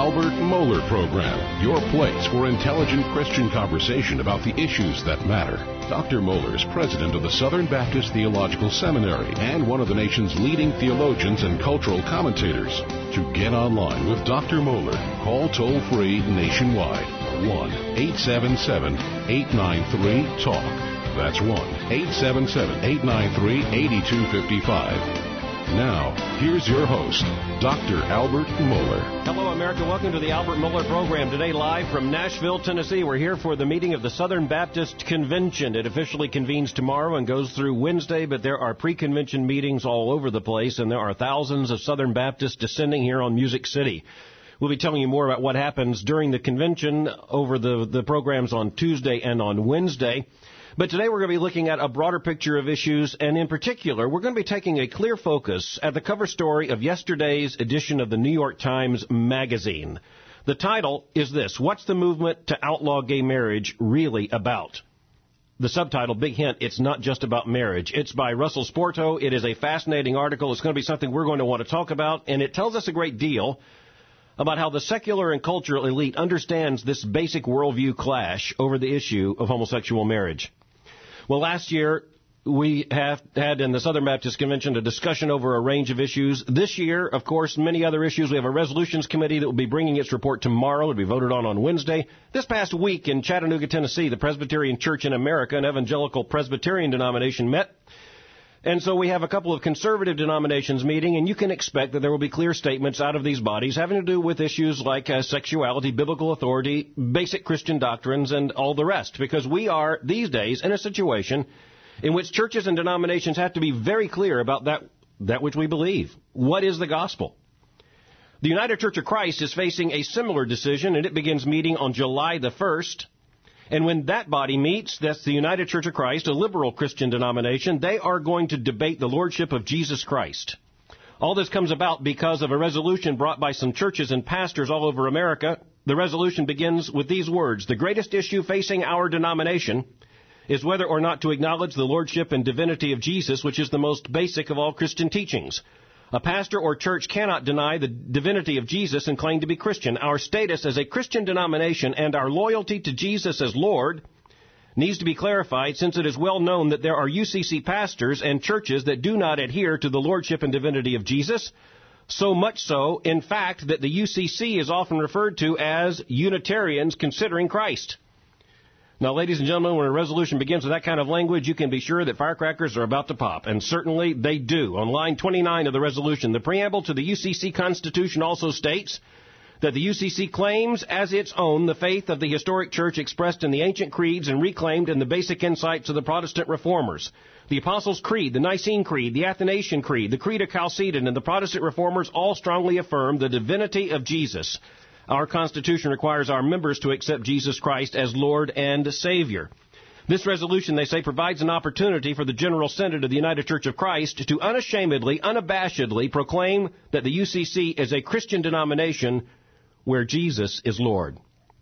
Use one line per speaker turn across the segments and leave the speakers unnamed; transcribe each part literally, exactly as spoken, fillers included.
Albert Mohler Program, your place for intelligent Christian conversation about the issues that matter. Doctor Mohler is president of the Southern Baptist Theological Seminary and one of the nation's leading theologians and cultural commentators. To get online with Doctor Mohler, call toll-free nationwide, one eight seven seven, eight nine three, talk. That's one eight seven seven, eight nine three, eight two five five. Now, here's your host, Doctor Albert Mohler.
Hello, America. Welcome to the Albert Mohler Program. Today, live from Nashville, Tennessee. We're here for the meeting of the Southern Baptist Convention. It officially convenes tomorrow and goes through Wednesday, but there are pre-convention meetings all over the place, and there are thousands of Southern Baptists descending here on Music City. We'll be telling you more about what happens during the convention over the, the programs on Tuesday and on Wednesday. But today we're going to be looking at a broader picture of issues, and in particular, we're going to be taking a clear focus at the cover story of yesterday's edition of the New York Times Magazine. The title is this: What's the movement to outlaw gay marriage really about? The subtitle, big hint, it's not just about marriage. It's by Russell Sporto. It is a fascinating article. It's going to be something we're going to want to talk about, and it tells us a great deal about how the secular and cultural elite understands this basic worldview clash over the issue of homosexual marriage. Well, last year, we have had in the Southern Baptist Convention a discussion over a range of issues. This year, of course, many other issues. We have a resolutions committee that will be bringing its report tomorrow. It will be voted on on Wednesday. This past week in Chattanooga, Tennessee, the Presbyterian Church in America, an evangelical Presbyterian denomination, met. And so we have a couple of conservative denominations meeting, and you can expect that there will be clear statements out of these bodies having to do with issues like uh, sexuality, biblical authority, basic Christian doctrines, and all the rest. Because we are, these days, in a situation in which churches and denominations have to be very clear about that, that which we believe. What is the gospel? The United Church of Christ is facing a similar decision, and it begins meeting on July the first. And when that body meets, that's the United Church of Christ, a liberal Christian denomination, they are going to debate the lordship of Jesus Christ. All this comes about because of a resolution brought by some churches and pastors all over America. The resolution begins with these words: the greatest issue facing our denomination is whether or not to acknowledge the lordship and divinity of Jesus, which is the most basic of all Christian teachings. A pastor or church cannot deny the divinity of Jesus and claim to be Christian. Our status as a Christian denomination and our loyalty to Jesus as Lord needs to be clarified, since it is well known that there are U C C pastors and churches that do not adhere to the lordship and divinity of Jesus. So much so, in fact, that the U C C is often referred to as Unitarians considering Christ. Now, ladies and gentlemen, when a resolution begins with that kind of language, you can be sure that firecrackers are about to pop, and certainly they do. On line twenty-nine of the resolution, the preamble to the U C C Constitution also states that the U C C claims as its own the faith of the historic church expressed in the ancient creeds and reclaimed in the basic insights of the Protestant reformers. The Apostles' Creed, the Nicene Creed, the Athanasian Creed, the Creed of Chalcedon, and the Protestant reformers all strongly affirm the divinity of Jesus. Our Constitution requires our members to accept Jesus Christ as Lord and Savior. This resolution, they say, provides an opportunity for the General Synod of the United Church of Christ to unashamedly, unabashedly proclaim that the U C C is a Christian denomination where Jesus is Lord.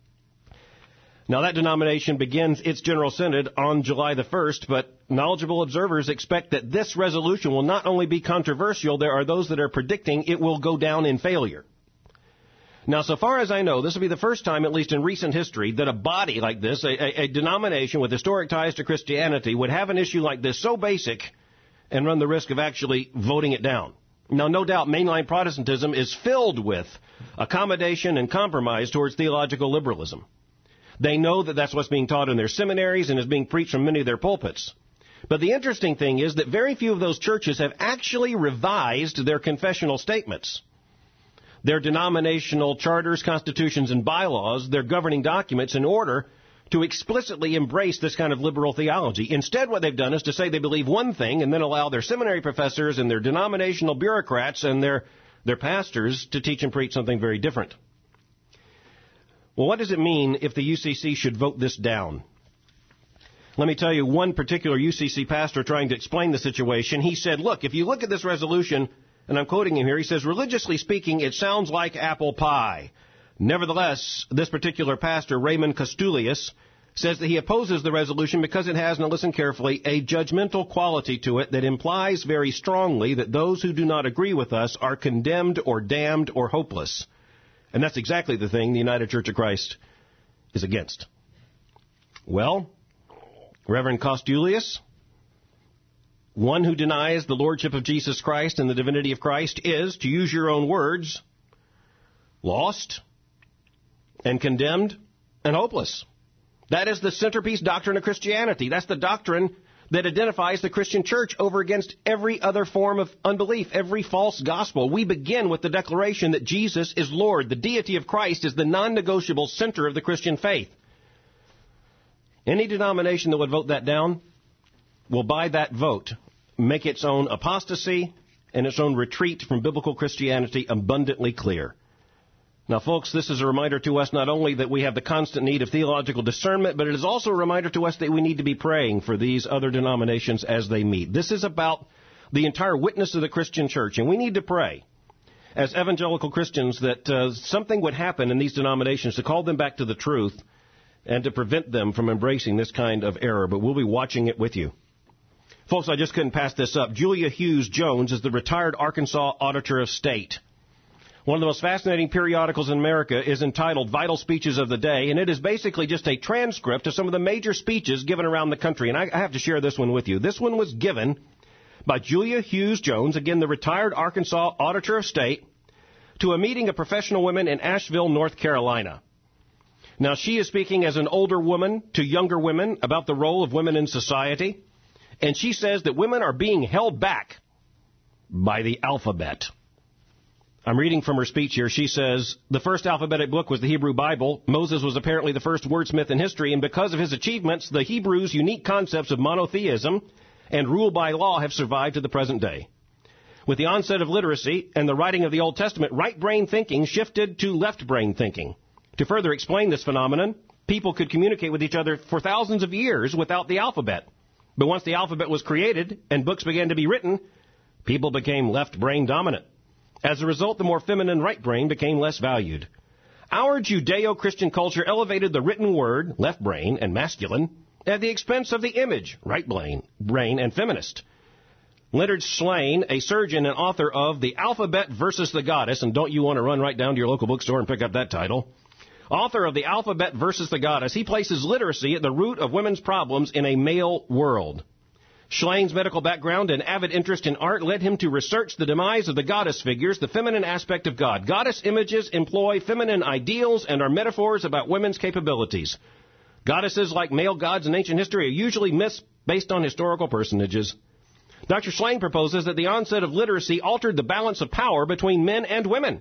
Now, that denomination begins its General Synod on July the first, but knowledgeable observers expect that this resolution will not only be controversial, there are those that are predicting it will go down in failure. Now, so far as I know, this will be the first time, at least in recent history, that a body like this, a, a, a denomination with historic ties to Christianity, would have an issue like this so basic and run the risk of actually voting it down. Now, no doubt mainline Protestantism is filled with accommodation and compromise towards theological liberalism. They know that that's what's being taught in their seminaries and is being preached from many of their pulpits. But the interesting thing is that very few of those churches have actually revised their confessional statements, their denominational charters, constitutions, and bylaws, their governing documents, in order to explicitly embrace this kind of liberal theology. Instead, what they've done is to say they believe one thing and then allow their seminary professors and their denominational bureaucrats and their, their pastors to teach and preach something very different. Well, what does it mean if the U C C should vote this down? Let me tell you one particular U C C pastor trying to explain the situation. He said, look, if you look at this resolution, and I'm quoting him here, he says, religiously speaking, it sounds like apple pie. Nevertheless, this particular pastor, Raymond Costulius, says that he opposes the resolution because it has, now listen carefully, a judgmental quality to it that implies very strongly that those who do not agree with us are condemned or damned or hopeless. And that's exactly the thing the United Church of Christ is against. Well, Reverend Costulius, one who denies the lordship of Jesus Christ and the divinity of Christ is, to use your own words, lost and condemned and hopeless. That is the centerpiece doctrine of Christianity. That's the doctrine that identifies the Christian church over against every other form of unbelief, every false gospel. We begin with the declaration that Jesus is Lord. The deity of Christ is the non-negotiable center of the Christian faith. Any denomination that would vote that down will, by that vote, make its own apostasy and its own retreat from biblical Christianity abundantly clear. Now, folks, this is a reminder to us not only that we have the constant need of theological discernment, but it is also a reminder to us that we need to be praying for these other denominations as they meet. This is about the entire witness of the Christian church, and we need to pray as evangelical Christians that uh, something would happen in these denominations to call them back to the truth and to prevent them from embracing this kind of error. But we'll be watching it with you. Folks, I just couldn't pass this up. Julia Hughes Jones is the retired Arkansas Auditor of State. One of the most fascinating periodicals in America is entitled Vital Speeches of the Day, and it is basically just a transcript of some of the major speeches given around the country. And I have to share this one with you. This one was given by Julia Hughes Jones, again, the retired Arkansas Auditor of State, to a meeting of professional women in Asheville, North Carolina. Now, she is speaking as an older woman to younger women about the role of women in society, and she says that women are being held back by the alphabet. I'm reading from her speech here. She says, the first alphabetic book was the Hebrew Bible. Moses was apparently the first wordsmith in history, and because of his achievements, the Hebrews' unique concepts of monotheism and rule by law have survived to the present day. With the onset of literacy and the writing of the Old Testament, right-brain thinking shifted to left-brain thinking. To further explain this phenomenon, people could communicate with each other for thousands of years without the alphabet. But once the alphabet was created and books began to be written, people became left-brain dominant. As a result, the more feminine right brain became less valued. Our Judeo-Christian culture elevated the written word, left brain, and masculine, at the expense of the image, right brain, brain and feminist. Leonard Shlain, a surgeon and author of The Alphabet versus the Goddess, and don't you want to run right down to your local bookstore and pick up that title, author of The Alphabet versus the Goddess, he places literacy at the root of women's problems in a male world. Schlain's medical background and avid interest in art led him to research the demise of the goddess figures, the feminine aspect of God. Goddess images employ feminine ideals and are metaphors about women's capabilities. Goddesses, like male gods in ancient history, are usually myths based on historical personages. Doctor Schlain proposes that the onset of literacy altered the balance of power between men and women.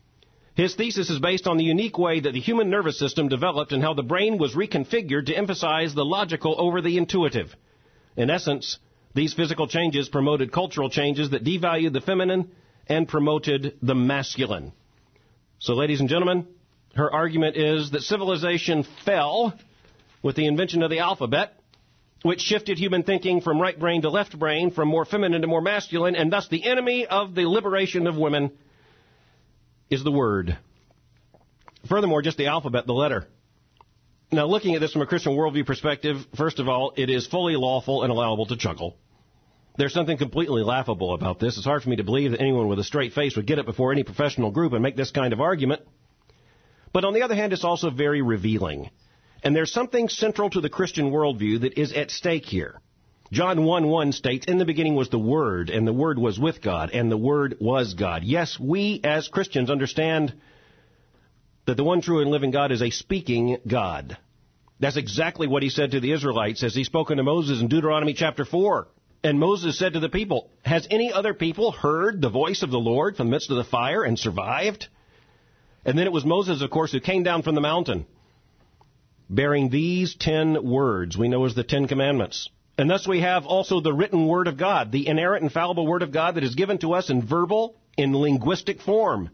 His thesis is based on the unique way that the human nervous system developed and how the brain was reconfigured to emphasize the logical over the intuitive. In essence, these physical changes promoted cultural changes that devalued the feminine and promoted the masculine. So, ladies and gentlemen, her argument is that civilization fell with the invention of the alphabet, which shifted human thinking from right brain to left brain, from more feminine to more masculine, and thus the enemy of the liberation of women is the word. Furthermore, just the alphabet, the letter. Now, looking at this from a Christian worldview perspective, first of all, it is fully lawful and allowable to chuckle. There's something completely laughable about this. It's hard for me to believe that anyone with a straight face would get up before any professional group and make this kind of argument. But on the other hand, it's also very revealing. And there's something central to the Christian worldview that is at stake here. John one one states, in the beginning was the Word, and the Word was with God, and the Word was God. Yes, we as Christians understand that the one true and living God is a speaking God. That's exactly what he said to the Israelites as he spoke unto Moses in Deuteronomy chapter four. And Moses said to the people, has any other people heard the voice of the Lord from the midst of the fire and survived? And then it was Moses, of course, who came down from the mountain, bearing these ten words we know as the Ten Commandments. And thus we have also the written Word of God, the inerrant, infallible Word of God that is given to us in verbal, in linguistic form.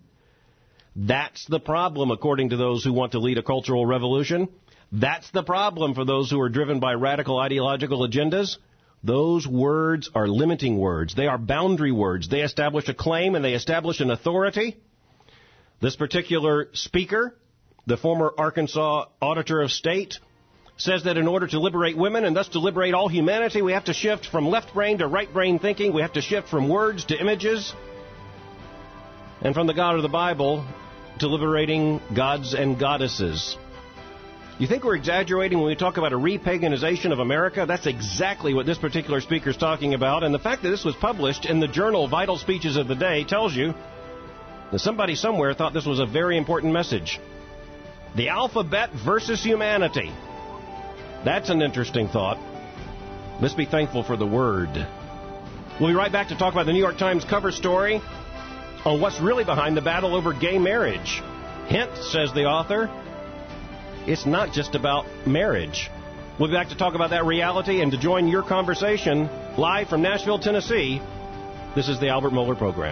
That's the problem, according to those who want to lead a cultural revolution. That's the problem for those who are driven by radical ideological agendas. Those words are limiting words. They are boundary words. They establish a claim and they establish an authority. This particular speaker, the former Arkansas Auditor of State, says that in order to liberate women and thus to liberate all humanity, we have to shift from left brain to right brain thinking. We have to shift from words to images. And from the God of the Bible to liberating gods and goddesses. You think we're exaggerating when we talk about a repaganization of America? That's exactly what this particular speaker is talking about. And the fact that this was published in the journal Vital Speeches of the Day tells you that somebody somewhere thought this was a very important message. The alphabet versus humanity. That's an interesting thought. Let's be thankful for the word. We'll be right back to talk about the New York Times cover story on what's really behind the battle over gay marriage. Hint, says the author, it's not just about marriage. We'll be back to talk about that reality and to join your conversation live from Nashville, Tennessee. This is the Albert Mohler Program.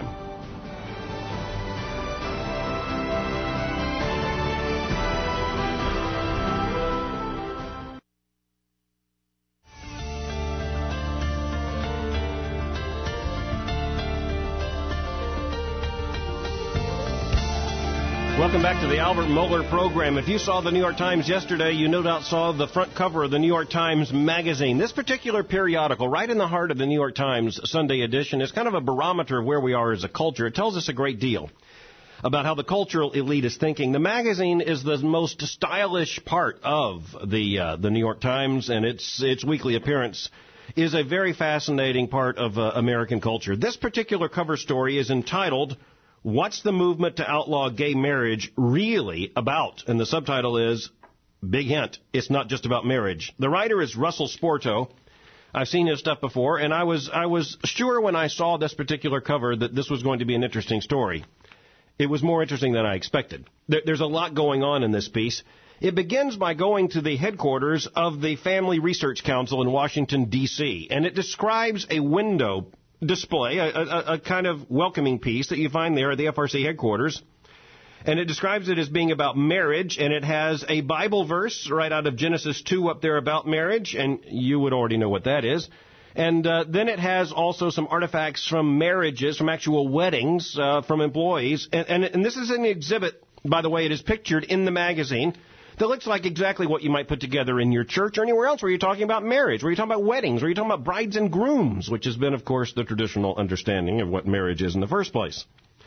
Welcome back to the Albert Mohler Program. If you saw the New York Times yesterday, you no doubt saw the front cover of the New York Times Magazine. This particular periodical, right in the heart of the New York Times Sunday edition, is kind of a barometer of where we are as a culture. It tells us a great deal about how the cultural elite is thinking. The magazine is the most stylish part of the uh, the New York Times, and its its weekly appearance is a very fascinating part of uh, American culture. This particular cover story is entitled, "What's the Movement to Outlaw Gay Marriage Really About?" And the subtitle is, big hint, it's not just about marriage. The writer is Russell Sporto. I've seen his stuff before, and I was I was sure when I saw this particular cover that this was going to be an interesting story. It was more interesting than I expected. There, there's a lot going on in this piece. It begins by going to the headquarters of the Family Research Council in Washington, D C, and it describes a window display, a, a, a kind of welcoming piece that you find there at the F R C headquarters. And it describes it as being about marriage, and it has a Bible verse right out of Genesis two up there about marriage, and you would already know what that is. And uh, then it has also some artifacts from marriages, from actual weddings, uh, from employees. And, and, and this is an exhibit, by the way, it is pictured in the magazine, that looks like exactly what you might put together in your church or anywhere else where you're talking about marriage, where you're talking about weddings, where you're talking about brides and grooms, which has been, of course, the traditional understanding of what marriage is in the first place.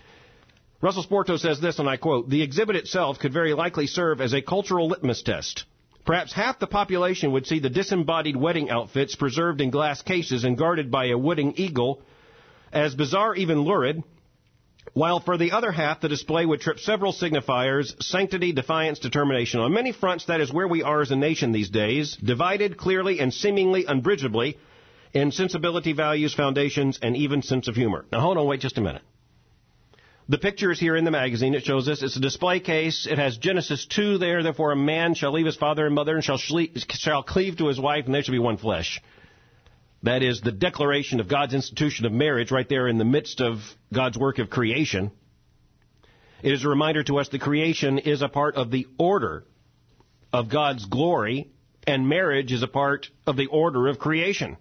Russell Sporto says this, and I quote, "The exhibit itself could very likely serve as a cultural litmus test. Perhaps half the population would see the disembodied wedding outfits preserved in glass cases and guarded by a wooden eagle as bizarre, even lurid, while for the other half, the display would trip several signifiers: sanctity, defiance, determination. On many fronts, that is where we are as a nation these days, divided clearly and seemingly unbridgeably in sensibility, values, foundations, and even sense of humor." Now, hold on, wait just a minute. The picture is here in the magazine. It shows this. It's a display case. It has Genesis two there. "Therefore, a man shall leave his father and mother and shall, shall cleave to his wife, and they shall be one flesh." That is the declaration of God's institution of marriage right there in the midst of God's work of creation. It is a reminder to us that creation is a part of the order of God's glory, and marriage is a part of the order of creation.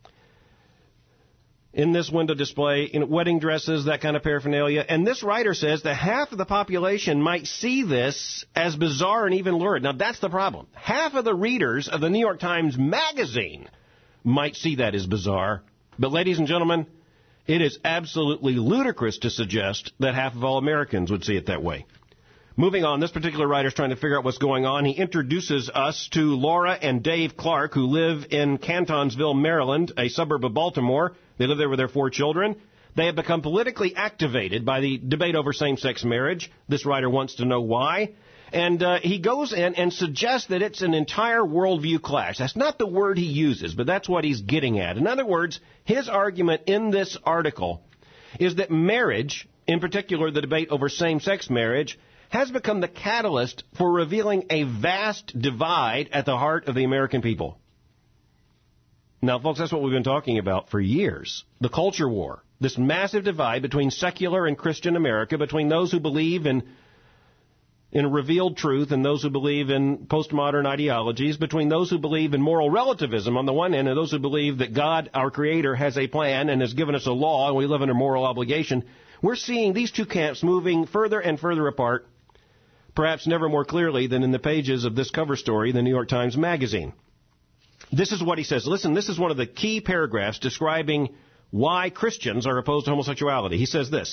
In this window display, in wedding dresses, that kind of paraphernalia. And this writer says that half of the population might see this as bizarre and even lurid. Now, that's the problem. Half of the readers of the New York Times Magazine might see that as bizarre. But, ladies and gentlemen, it is absolutely ludicrous to suggest that half of all Americans would see it that way. Moving on, this particular writer is trying to figure out what's going on. He introduces us to Laura and Dave Clark, who live in Cantonsville, Maryland, a suburb of Baltimore. They live there with their four children. They have become politically activated by the debate over same-sex marriage. This writer wants to know why. And uh, he goes in and suggests that it's an entire worldview clash. That's not the word he uses, but that's what he's getting at. In other words, his argument in this article is that marriage, in particular the debate over same-sex marriage, has become the catalyst for revealing a vast divide at the heart of the American people. Now, folks, that's what we've been talking about for years. The culture war. This massive divide between secular and Christian America, between those who believe in in revealed truth and those who believe in postmodern ideologies, between those who believe in moral relativism on the one hand and those who believe that God, our Creator, has a plan and has given us a law and we live under moral obligation. We're seeing these two camps moving further and further apart, perhaps never more clearly than in the pages of this cover story, the New York Times Magazine. This is what he says. Listen, this is one of the key paragraphs describing why Christians are opposed to homosexuality. He says this: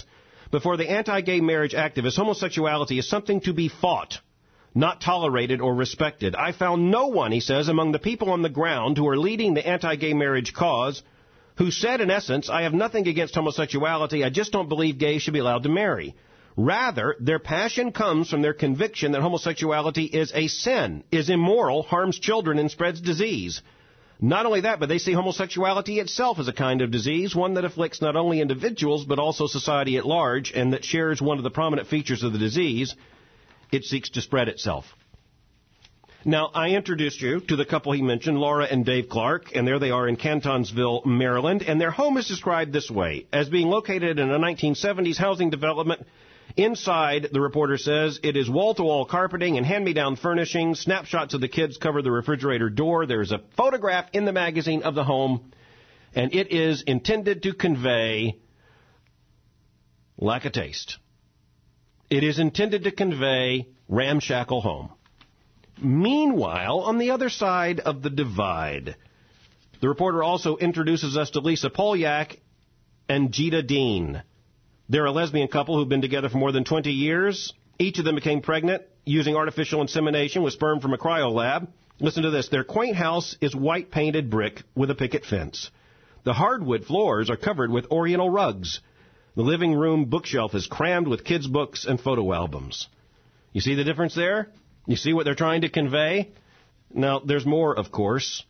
But for the anti-gay marriage activists, homosexuality is something to be fought, not tolerated or respected. I found no one, he says, among the people on the ground who are leading the anti-gay marriage cause who said, in essence, I have nothing against homosexuality, I just don't believe gays should be allowed to marry. Rather, their passion comes from their conviction that homosexuality is a sin, is immoral, harms children, and spreads disease. Not only that, but they see homosexuality itself as a kind of disease, one that afflicts not only individuals but also society at large, and that shares one of the prominent features of the disease. It seeks to spread itself. Now, I introduced you to the couple he mentioned, Laura and Dave Clark, and there they are in Cantonsville, Maryland, and their home is described this way, as being located in a nineteen seventies housing development. Inside, the reporter says, it is wall-to-wall carpeting and hand-me-down furnishings. Snapshots of the kids cover the refrigerator door. There's a photograph in the magazine of the home, and it is intended to convey lack of taste. It is intended to convey ramshackle home. Meanwhile, on the other side of the divide, the reporter also introduces us to Lisa Polyak and Jita Dean. They're a lesbian couple who've been together for more than twenty years. Each of them became pregnant using artificial insemination with sperm from a cryolab. Listen to this. Their quaint house is white-painted brick with a picket fence. The hardwood floors are covered with oriental rugs. The living room bookshelf is crammed with kids' books and photo albums. You see the difference there? You see what they're trying to convey? Now, there's more, of course.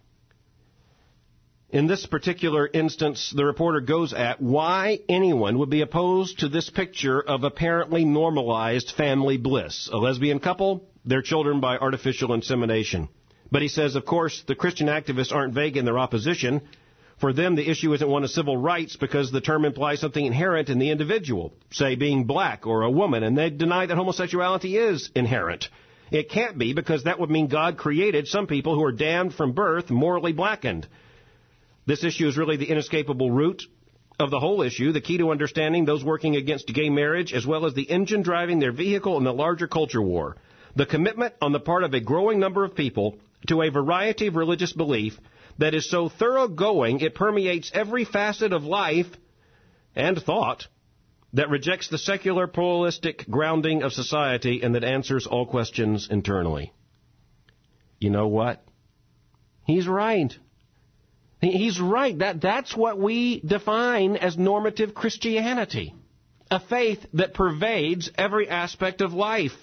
In this particular instance, the reporter goes at why anyone would be opposed to this picture of apparently normalized family bliss. A lesbian couple, their children by artificial insemination. But he says, of course, the Christian activists aren't vague in their opposition. For them, the issue isn't one of civil rights because the term implies something inherent in the individual, say being black or a woman, and they deny that homosexuality is inherent. It can't be because that would mean God created some people who are damned from birth, morally blackened. This issue is really the inescapable root of the whole issue, the key to understanding those working against gay marriage, as well as the engine driving their vehicle in the larger culture war. The commitment on the part of a growing number of people to a variety of religious belief that is so thoroughgoing it permeates every facet of life and thought, that rejects the secular pluralistic grounding of society and that answers all questions internally. You know what? He's right. He's right. That, that's what we define as normative Christianity. A faith that pervades every aspect of life.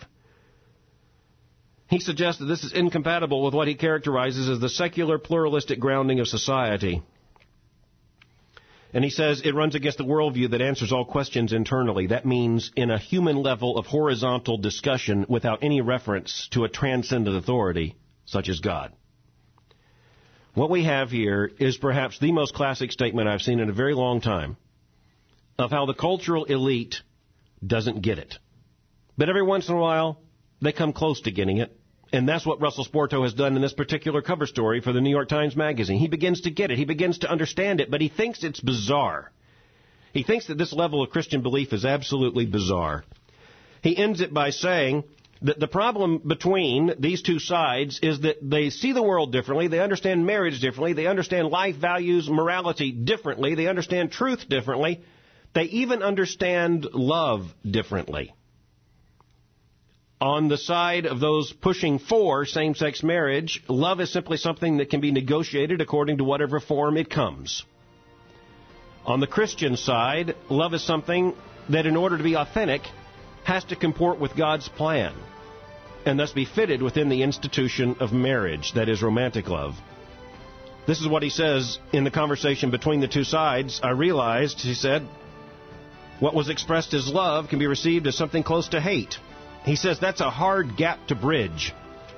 He suggests that this is incompatible with what he characterizes as the secular pluralistic grounding of society. And he says it runs against the worldview that answers all questions internally. That means in a human level of horizontal discussion without any reference to a transcendent authority, such as God. What we have here is perhaps the most classic statement I've seen in a very long time of how the cultural elite doesn't get it. But every once in a while, they come close to getting it. And that's what Russell Sporto has done in this particular cover story for the New York Times Magazine. He begins to get it. He begins to understand it, but he thinks it's bizarre. He thinks that this level of Christian belief is absolutely bizarre. He ends it by saying that the problem between these two sides is that they see the world differently, they understand marriage differently, they understand life values, morality differently, they understand truth differently, they even understand love differently. On the side of those pushing for same-sex marriage, love is simply something that can be negotiated according to whatever form it comes. On the Christian side, love is something that in order to be authentic has to comport with God's plan and thus be fitted within the institution of marriage, that is romantic love. This is what he says in the conversation between the two sides. I realized, he said, what was expressed as love can be received as something close to hate. He says that's a hard gap to bridge.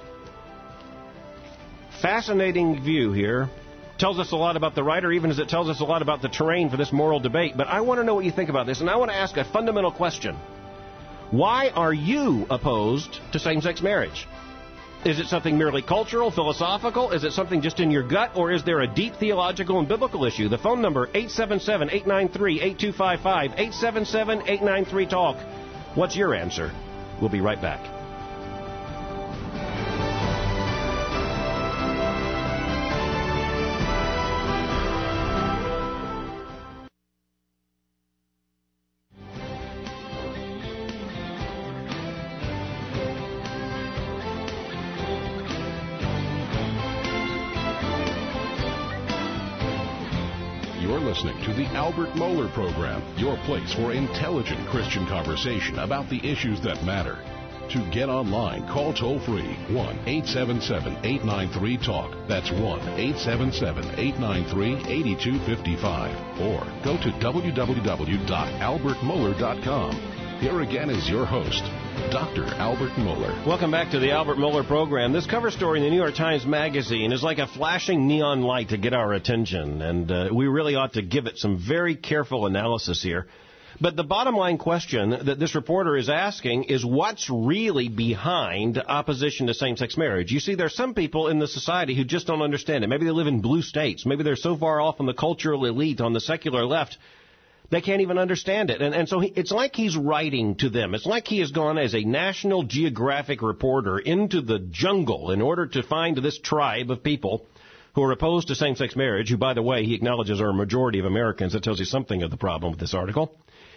Fascinating view here. Tells us a lot about the writer, even as it tells us a lot about the terrain for this moral debate. But I want to know what you think about this, and I want to ask a fundamental question. Why are you opposed to same-sex marriage? Is it something merely cultural, philosophical? Is it something just in your gut? Or is there a deep theological and biblical issue? The phone number, eight seven seven, eight nine three, eight two five five, eight seven seven, eight nine three, talk. What's your answer? We'll be right back.
listening to the Albert Mohler Program, your place for intelligent Christian conversation about the issues that matter. To get online, call toll-free one eight seven seven, eight nine three, TALK. That's one eight seven seven, eight nine three, eight two five five. Or go to w w w dot albert mohler dot com. Here again is your host, Doctor Albert Mohler.
Welcome back to the Albert Mohler Program. This cover story in the New York Times Magazine is like a flashing neon light to get our attention, and uh, we really ought to give it some very careful analysis here. But the bottom line question that this reporter is asking is what's really behind opposition to same-sex marriage? You see, there's some people in the society who just don't understand it. Maybe they live in blue states. Maybe they're so far off on the cultural elite on the secular left, they can't even understand it. And, and so he, it's like he's writing to them. It's like he has gone as a National Geographic reporter into the jungle in order to find this tribe of people who are opposed to same-sex marriage, who, by the way, he acknowledges are a majority of Americans. That tells you something of the problem with this article.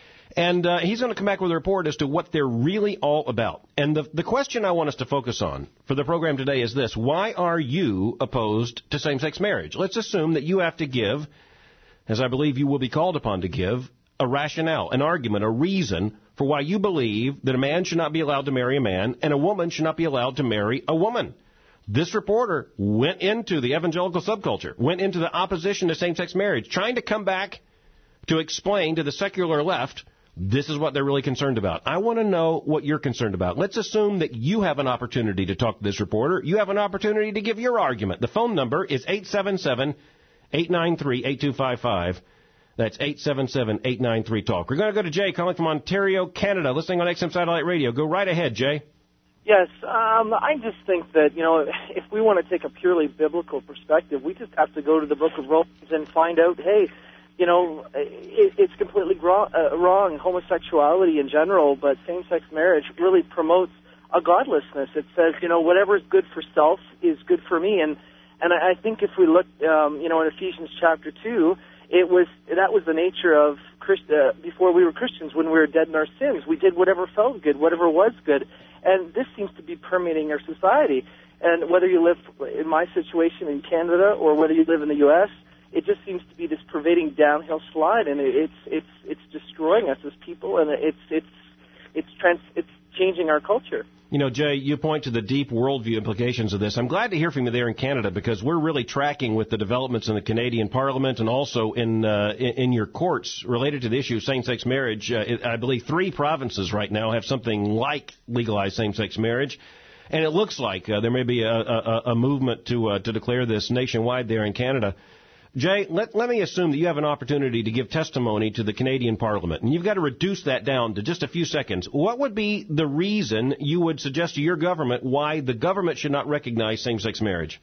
And uh, he's going to come back with a report as to what they're really all about. And the, the question I want us to focus on for the program today is this. Why are you opposed to same-sex marriage? Let's assume that you have to give, as I believe you will be called upon to give, a rationale, an argument, a reason for why you believe that a man should not be allowed to marry a man and a woman should not be allowed to marry a woman. This reporter went into the evangelical subculture, went into the opposition to same-sex marriage, trying to come back to explain to the secular left this is what they're really concerned about. I want to know what you're concerned about. Let's assume that you have an opportunity to talk to this reporter. You have an opportunity to give your argument. The phone number is eight seven seven, eight nine three, eight two five five. That's eight seven seven, eight nine three, TALK. We're going to go to Jay calling from Ontario, Canada, listening on X M Satellite Radio. Go right ahead, Jay.
Yes, um, I just think that, you know, if we want to take a purely biblical perspective, we just have to go to the book of Romans and find out, hey, you know, it, it's completely wrong, uh, wrong, homosexuality in general, but same-sex marriage really promotes a godlessness. It says, you know, whatever is good for self is good for me. And, and I think if we look, um, you know, in Ephesians chapter two, it was that was the nature of Christ, uh, before we were Christians, when we were dead in our sins. We did whatever felt good, whatever was good. And this seems to be permeating our society. And whether you live in my situation in Canada or whether you live in the U S, it just seems to be this pervading downhill slide, and it's it's it's destroying us as people, and it's it's it's trans, it's changing our culture.
You know, Jay, you point to the deep worldview implications of this. I'm glad to hear from you there in Canada because we're really tracking with the developments in the Canadian Parliament and also in uh, in, in your courts related to the issue of same-sex marriage. Uh, I believe three provinces right now have something like legalized same-sex marriage. And it looks like uh, there may be a, a, a movement to uh, to declare this nationwide there in Canada. Jay, let, let me assume that you have an opportunity to give testimony to the Canadian Parliament, and you've got to reduce that down to just a few seconds. What would be the reason you would suggest to your government why the government should not recognize same-sex marriage?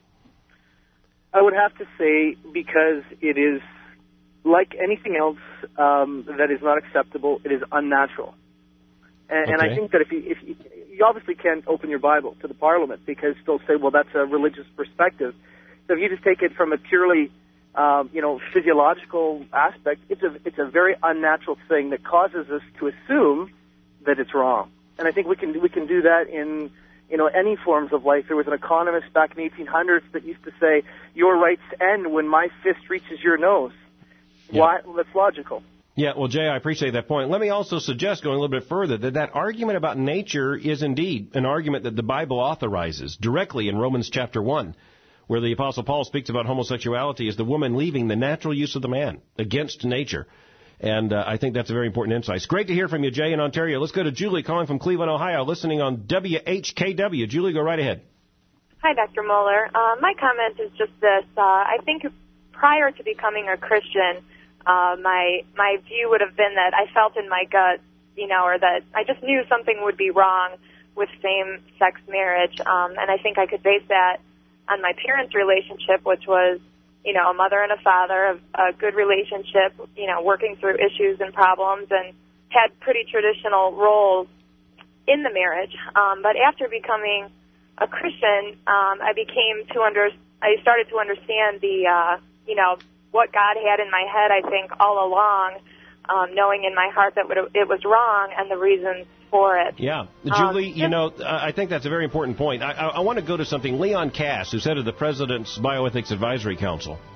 I would have to say because it is, like anything else um, that is not acceptable, it is unnatural. And,
okay.
and I think that if you, if you, you obviously can't open your Bible to the Parliament because they'll say, well, that's a religious perspective. So if you just take it from a purely Um, you know, physiological aspect, it's a it's a very unnatural thing that causes us to assume that it's wrong. And I think we can we can do that in, you know, any forms of life. There was an economist back in the eighteen hundreds that used to say, your rights end when my fist reaches your nose.
Yeah.
Why? Well, that's logical.
Yeah, well, Jay, I appreciate that point. Let me also suggest, going a little bit further, that that argument about nature is indeed an argument that the Bible authorizes directly in Romans chapter one. Where the Apostle Paul speaks about homosexuality as the woman leaving the natural use of the man against nature. And uh, I think that's a very important insight. It's great to hear from you, Jay, in Ontario. Let's go to Julie calling from Cleveland, Ohio, listening on W H K W. Julie, go right ahead.
Hi, Doctor Mohler. Uh, my comment is just this. Uh, I think prior to becoming a Christian, uh, my my view would have been that I felt in my gut, you know, or that I just knew something would be wrong with same-sex marriage. Um, and I think I could base that on my parents' relationship, which was, you know, a mother and a father, a, a good relationship, you know, working through issues and problems, and had pretty traditional roles in the marriage. Um, but after becoming a Christian, um, I became to under, I started to understand the, uh, you know, what God had in my head, I think, all along, um, knowing in my heart that it was wrong and the reasons for it.
Yeah. Julie, um, you know, I think that's a very important point. I, I, I want to go to something. Leon Kass, who's head of the President's Bioethics Advisory Council,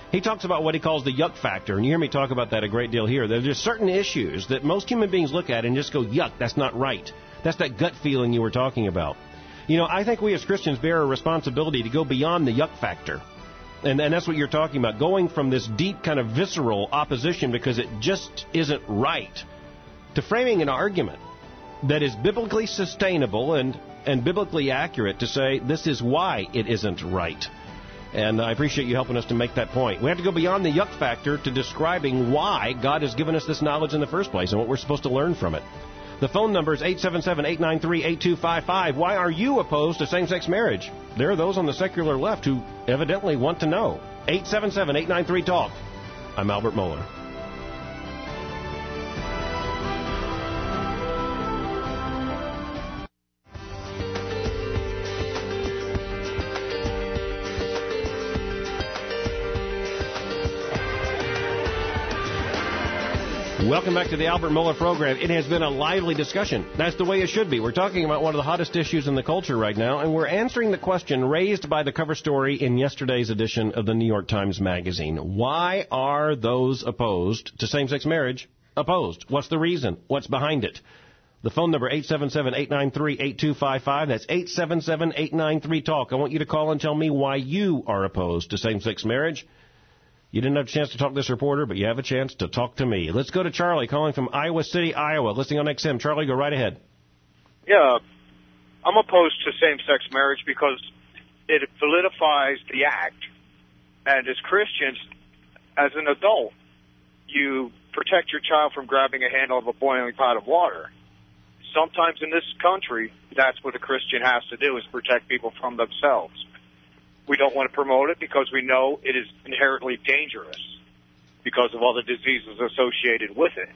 He talks about what he calls the yuck factor, and you hear me talk about that a great deal here. There's just certain issues that most human beings look at and just go, yuck, that's not right. That's that gut feeling you were talking about. You know, I think we as Christians bear a responsibility to go beyond the yuck factor. And, and that's what you're talking about, going from this deep kind of visceral opposition because it just isn't right to framing an argument that is biblically sustainable and, and biblically accurate to say this is why it isn't right. And I appreciate you helping us to make that point. We have to go beyond the yuck factor to describing why God has given us this knowledge in the first place and what we're supposed to learn from it. The phone number is eight seven seven, eight nine three, eight two five five. Why are you opposed to same-sex marriage? There are those on the secular left who evidently want to know. eight seven seven, eight nine three, talk. I'm Albert Mohler. Welcome back to the Albert Mohler program. It has been a lively discussion. That's the way it should be. We're talking about one of the hottest issues in the culture right now, and we're answering the question raised by the cover story in yesterday's edition of the New York Times Magazine. Why are those opposed to same-sex marriage opposed? What's the reason? What's behind it? The phone number, eight seven seven, eight nine three, eight two five five. That's eight seven seven, eight nine three, talk. I want you to call and tell me why you are opposed to same-sex marriage. You didn't have a chance to talk to this reporter, but you have a chance to talk to me. Let's go to Charlie, calling from Iowa City, Iowa, listening on X M. Charlie, go right ahead.
Yeah, I'm opposed to same-sex marriage because it validifies the act. And as Christians, as an adult, you protect your child from grabbing a handle of a boiling pot of water. Sometimes in this country, that's what a Christian has to do, is protect people from themselves. We don't want to promote it because we know it is inherently dangerous because of all the diseases associated with it.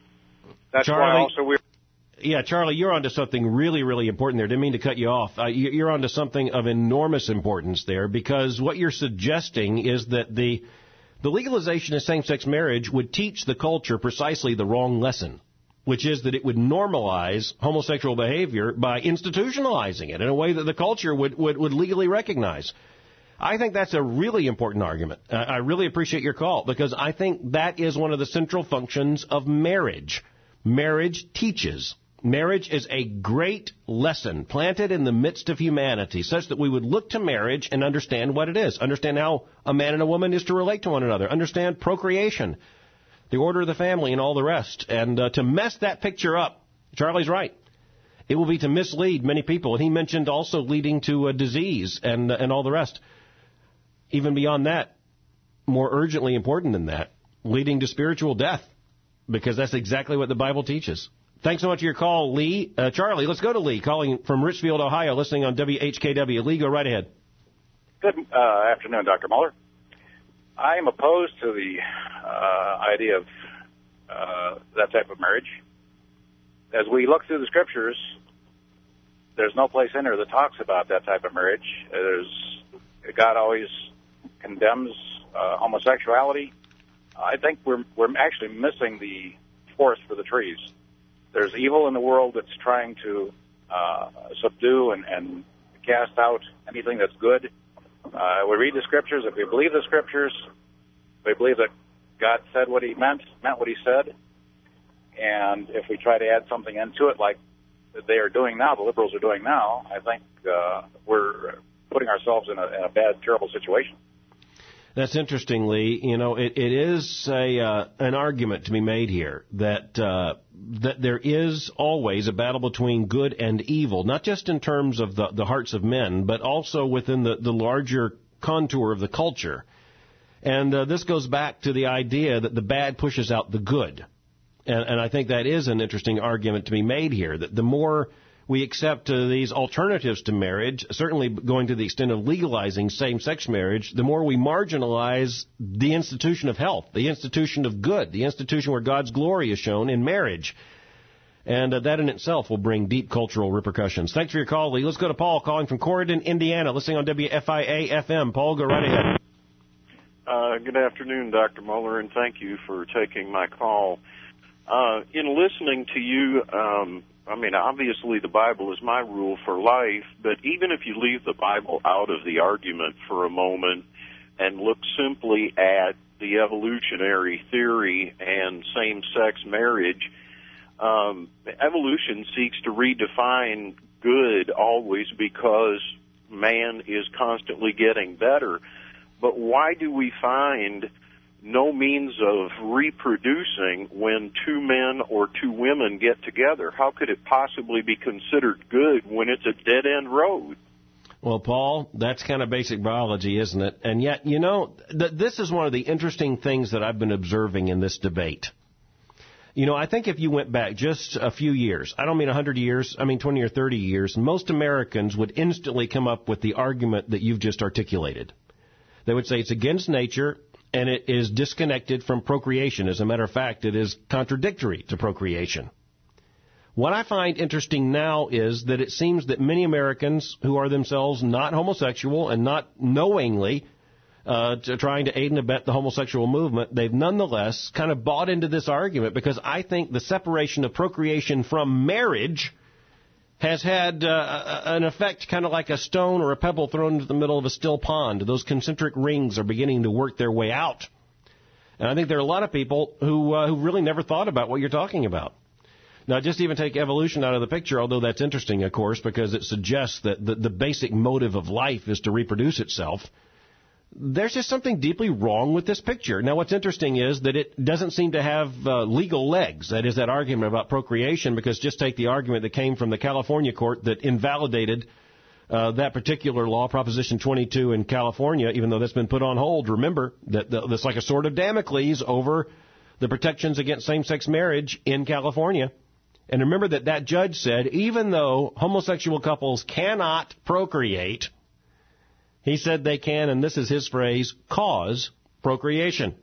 That's
Charlie,
why also we're...
Yeah, Charlie, you're onto something really, really important there. Didn't mean to cut you off. Uh, you're onto something of enormous importance there because what you're suggesting is that the the legalization of same-sex marriage would teach the culture precisely the wrong lesson, which is that it would normalize homosexual behavior by institutionalizing it in a way that the culture would, would, would legally recognize. I think that's a really important argument. Uh, I really appreciate your call because I think that is one of the central functions of marriage. Marriage teaches. Marriage is a great lesson planted in the midst of humanity such that we would look to marriage and understand what it is, understand how a man and a woman is to relate to one another, understand procreation, the order of the family, and all the rest. And uh, to mess that picture up, Charlie's right. It will be to mislead many people. And he mentioned also leading to a disease and uh, and all the rest. Even beyond that, more urgently important than that, leading to spiritual death, because that's exactly what the Bible teaches. Thanks so much for your call, Lee. Uh, Charlie, let's go to Lee, calling from Richfield, Ohio, listening on W H K W. Lee, go right ahead.
Good uh, afternoon, Doctor Mohler. I am opposed to the uh, idea of uh, that type of marriage. As we look through the scriptures, there's no place in there that talks about that type of marriage. There's God always condemns uh, homosexuality. I think we're we're actually missing the forest for the trees. There's evil in the world that's trying to uh, subdue and, and cast out anything that's good. Uh, we read the scriptures. If we believe the scriptures, we believe that God said what he meant, meant what he said. And if we try to add something into it like they are doing now, the liberals are doing now, I think uh, we're putting ourselves in a, in a bad, terrible situation.
That's interesting, Lee. You know, it, it is a uh, an argument to be made here that uh, that there is always a battle between good and evil, not just in terms of the, the hearts of men, but also within the, the larger contour of the culture. And uh, this goes back to the idea that the bad pushes out the good. And, and I think that is an interesting argument to be made here, that the more we accept uh, these alternatives to marriage, certainly going to the extent of legalizing same-sex marriage, the more we marginalize the institution of health, the institution of good, the institution where God's glory is shown in marriage. And uh, that in itself will bring deep cultural repercussions. Thanks for your call, Lee. Let's go to Paul, calling from Corydon, Indiana, listening on W F I A F M. Paul, go right ahead.
Uh, good afternoon, Doctor Mohler, and thank you for taking my call. Uh, in listening to you, um, I mean, obviously the Bible is my rule for life, but even if you leave the Bible out of the argument for a moment and look simply at the evolutionary theory and same-sex marriage, um, evolution seeks to redefine good always because man is constantly getting better. But why do we find no means of reproducing when two men or two women get together? How could it possibly be considered good when it's a dead-end road?
Well, Paul, that's kind of basic biology, isn't it? And yet, you know, th- this is one of the interesting things that I've been observing in this debate. You know, I think if you went back just a few years, I don't mean one hundred years, I mean twenty or thirty years, most Americans would instantly come up with the argument that you've just articulated. They would say it's against nature and it is disconnected from procreation. As a matter of fact, it is contradictory to procreation. What I find interesting now is that it seems that many Americans who are themselves not homosexual and not knowingly uh, to trying to aid and abet the homosexual movement, they've nonetheless kind of bought into this argument because I think the separation of procreation from marriage has had uh, an effect kind of like a stone or a pebble thrown into the middle of a still pond. Those concentric rings are beginning to work their way out. And I think there are a lot of people who, uh, who really never thought about what you're talking about. Now, just even take evolution out of the picture, although that's interesting, of course, because it suggests that the, the basic motive of life is to reproduce itself. There's just something deeply wrong with this picture. Now, what's interesting is that it doesn't seem to have uh, legal legs. That is, that argument about procreation, because just take the argument that came from the California court that invalidated uh, that particular law, Proposition twenty-two in California, even though that's been put on hold. Remember that the, that's like a sword of Damocles over the protections against same-sex marriage in California. And remember that that judge said, even though homosexual couples cannot procreate, he said they can, and this is his phrase, cause procreation.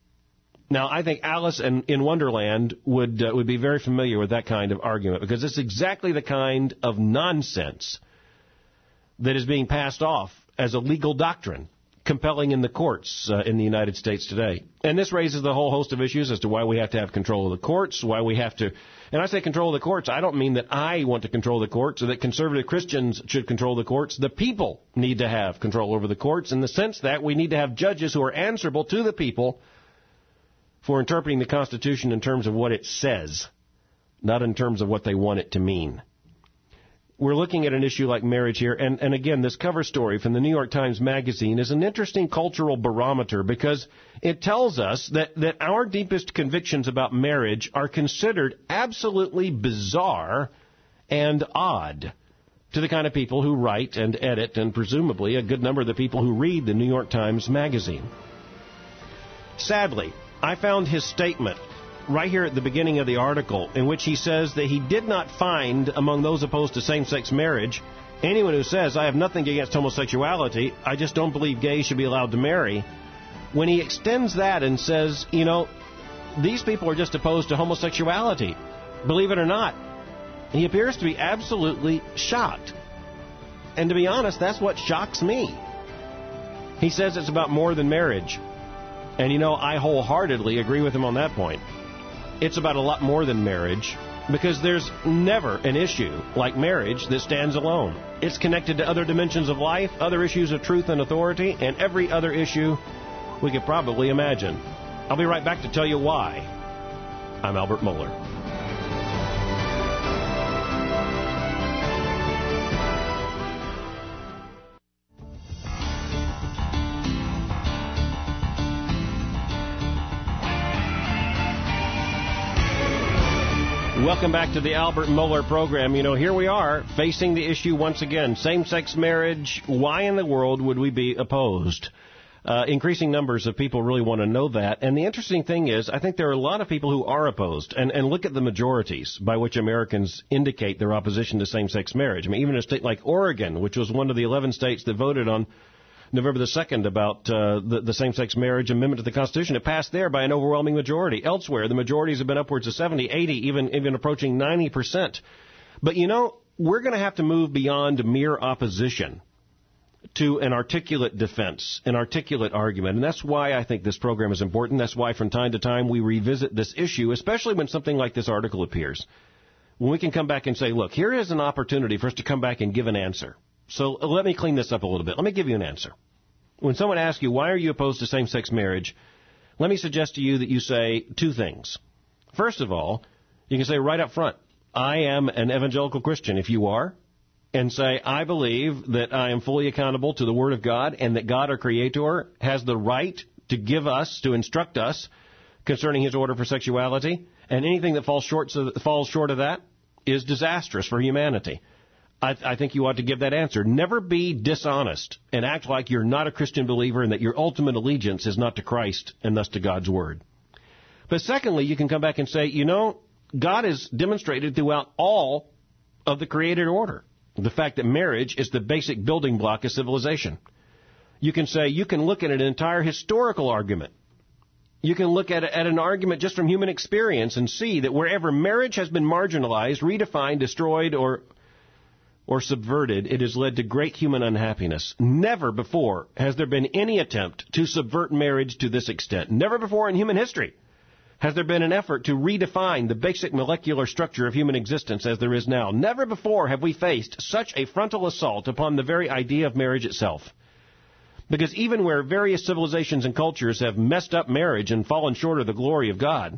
Now, I think Alice in, in Wonderland would uh, would be very familiar with that kind of argument, because it's exactly the kind of nonsense that is being passed off as a legal doctrine, compelling in the courts uh, in the United States today. And this raises the whole host of issues as to why we have to have control of the courts, why we have to... And I say control of the courts, I don't mean that I want to control the courts or that conservative Christians should control the courts. The people need to have control over the courts in the sense that we need to have judges who are answerable to the people for interpreting the Constitution in terms of what it says, not in terms of what they want it to mean. We're looking at an issue like marriage here, and, and again, this cover story from the New York Times Magazine is an interesting cultural barometer because it tells us that, that our deepest convictions about marriage are considered absolutely bizarre and odd to the kind of people who write and edit, and presumably a good number of the people who read the New York Times Magazine. Sadly, I found his statement right here at the beginning of the article, in which he says that he did not find among those opposed to same-sex marriage anyone who says, I have nothing against homosexuality, I just don't believe gays should be allowed to marry. When he extends that and says, you know, these people are just opposed to homosexuality, believe it or not, he appears to be absolutely shocked. And to be honest, that's what shocks me. He says it's about more than marriage. And, you know, I wholeheartedly agree with him on that point. It's about a lot more than marriage, because there's never an issue like marriage that stands alone. It's connected to other dimensions of life, other issues of truth and authority, and every other issue we could probably imagine. I'll be right back to tell you why. I'm Albert Mohler. Welcome back to the Albert Mohler program. You know, here we are facing the issue once again. Same-sex marriage, why in the world would we be opposed? Uh, increasing numbers of people really want to know that. And the interesting thing is, I think there are a lot of people who are opposed. And, and look at the majorities by which Americans indicate their opposition to same-sex marriage. I mean, even a state like Oregon, which was one of the eleven states that voted on November the second about uh, the, the same-sex marriage amendment to the Constitution. It passed there by an overwhelming majority. Elsewhere, the majorities have been upwards of seventy, eighty, even, even approaching ninety percent. But, you know, we're going to have to move beyond mere opposition to an articulate defense, an articulate argument. And that's why I think this program is important. That's why from time to time we revisit this issue, especially when something like this article appears. When we can come back and say, look, here is an opportunity for us to come back and give an answer. So let me clean this up a little bit. Let me give you an answer. When someone asks you, why are you opposed to same-sex marriage, let me suggest to you that you say two things. First of all, you can say right up front, I am an evangelical Christian, if you are, and say, I believe that I am fully accountable to the Word of God and that God, our Creator, has the right to give us, to instruct us concerning His order for sexuality, and anything that falls short, so that falls short of that is disastrous for humanity. I, I think you ought to give that answer. Never be dishonest and act like you're not a Christian believer and that your ultimate allegiance is not to Christ and thus to God's Word. But secondly, you can come back and say, you know, God has demonstrated throughout all of the created order the fact that marriage is the basic building block of civilization. You can say, you can look at an entire historical argument. You can look at, at an argument just from human experience and see that wherever marriage has been marginalized, redefined, destroyed, or or subverted, it has led to great human unhappiness. Never before has there been any attempt to subvert marriage to this extent. Never before in human history has there been an effort to redefine the basic molecular structure of human existence as there is now. Never before have we faced such a frontal assault upon the very idea of marriage itself. Because even where various civilizations and cultures have messed up marriage and fallen short of the glory of God,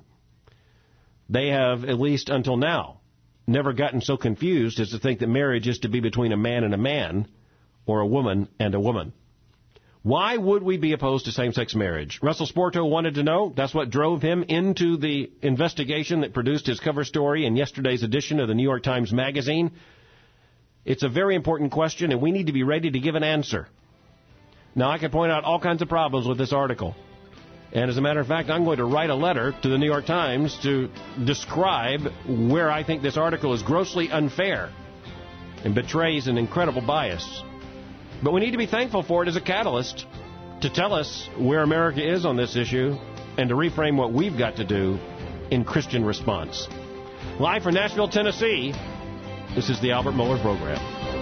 they have, at least until now, never gotten so confused as to think that marriage is to be between a man and a man or a woman and a woman. Why would we be opposed to same-sex marriage? Russell Sporto wanted to know. That's what drove him into the investigation that produced his cover story in yesterday's edition of the New York Times Magazine. It's a very important question, and we need to be ready to give an answer. Now, I can point out all kinds of problems with this article. And as a matter of fact, I'm going to write a letter to the New York Times to describe where I think this article is grossly unfair and betrays an incredible bias. But we need to be thankful for it as a catalyst to tell us where America is on this issue and to reframe what we've got to do in Christian response. Live from Nashville, Tennessee, this is the Albert Mohler Program.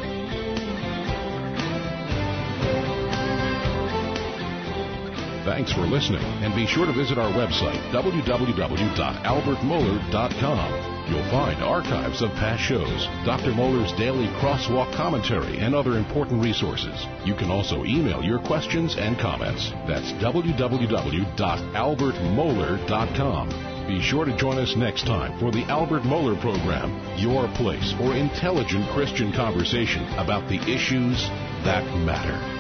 Thanks for listening, and be sure to visit our website, w w w dot albert mohler dot com. You'll find archives of past shows, Doctor Mohler's daily crosswalk commentary, and other important resources. You can also email your questions and comments. That's w w w dot albert mohler dot com. Be sure to join us next time for the Albert Mohler Program, your place for intelligent Christian conversation about the issues that matter.